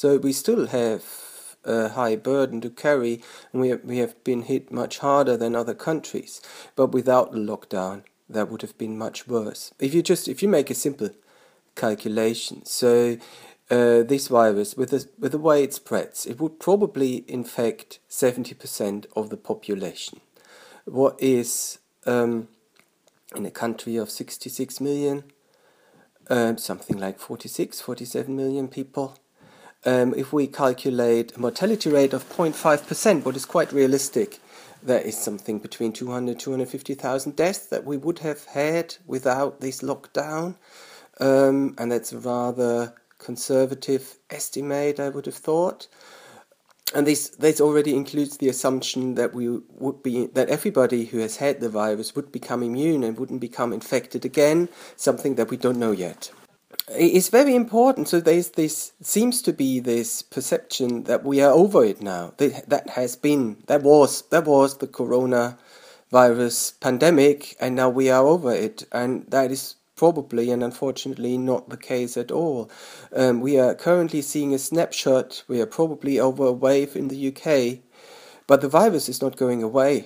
So we still have a high burden to carry, and we have been hit much harder than other countries. But without the lockdown, that would have been much worse. If you make a simple calculation, so this virus, with the way it spreads, it would probably infect 70% of the population. What is in a country of 66 million, something like 47 million people. If we calculate a mortality rate of 0.5%, what is quite realistic, that is something between 250,000 deaths that we would have had without this lockdown. And that's a rather conservative estimate, I would have thought. And this already includes the assumption that that everybody who has had the virus would become immune and wouldn't become infected again, something that we don't know yet. It's very important. So seems to be this perception that we are over it now. That was the coronavirus pandemic, and now we are over it, and that is probably and unfortunately not the case at all. We are currently seeing a snapshot. We are probably over a wave in the UK, but the virus is not going away.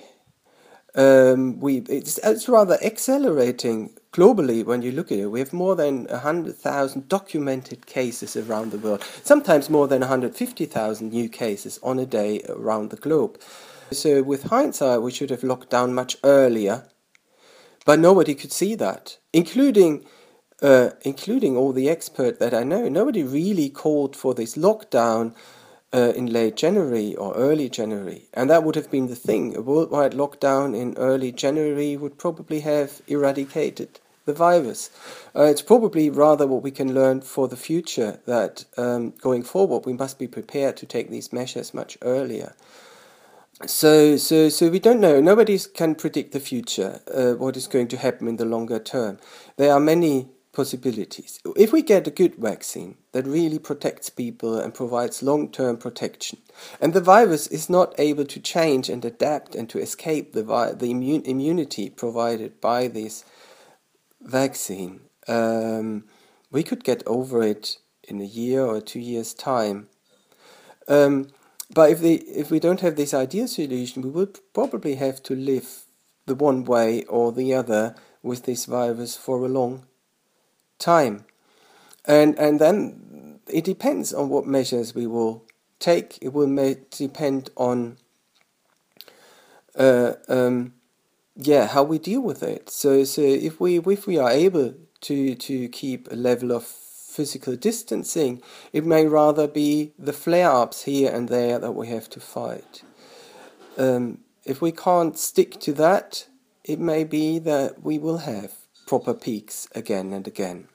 It's rather accelerating globally when you look at it. We have more than 100,000 documented cases around the world, sometimes more than 150,000 new cases on a day around the globe. So with hindsight, we should have locked down much earlier, but nobody could see that, including all the experts that I know. Nobody really called for this lockdown in late January or early January, and that would have been the thing. A worldwide lockdown in early January would probably have eradicated the virus. It's probably rather what we can learn for the future, that going forward we must be prepared to take these measures much earlier. So we don't know. Nobody can predict the future, what is going to happen in the longer term. There are many possibilities. If we get a good vaccine that really protects people and provides long-term protection, and the virus is not able to change and adapt and to escape the immunity provided by this vaccine, we could get over it in a year or 2 years' time. But if we don't have this ideal solution, we will probably have to live the one way or the other with this virus for a long time. And then it depends on what measures we will take. It will depend on how we deal with it. So if we are able to keep a level of physical distancing, it may rather be the flare-ups here and there that we have to fight. If we can't stick to that, it may be that we will have proper peaks again and again.